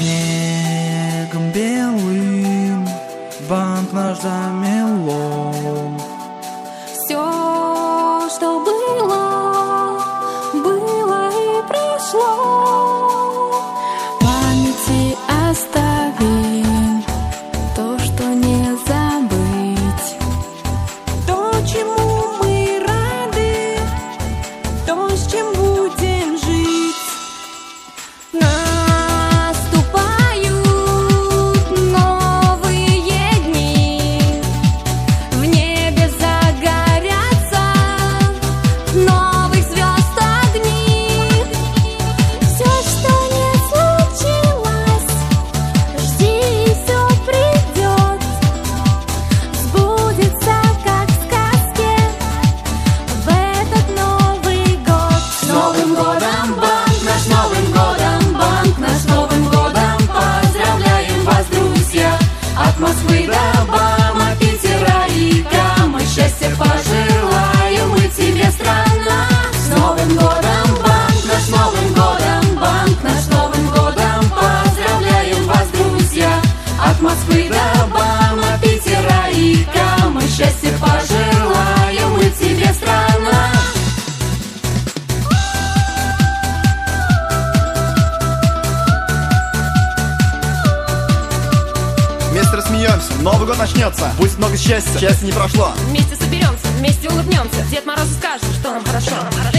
Снегом белым банк наш замело. Все, что было, было и прошло. В памяти оставим то, что не забыть. То, чему мы рады, то, с чем будем жить. Москвы до Бама, Питера и Камы, счастья пожелаем мы тебе, страна. С Новым годом, банк, наш Новым годом, банк, наш Новым годом, поздравляем вас, друзья. От Москвы до Бама, Питера и Камы, счастья пожелаем мы тебе, страна. Вместе рассмеемся, Новый год начнется. Будет много счастья, счастье не прошло. Вместе соберемся, вместе улыбнемся. Дед Морозу скажет, что нам хорошо.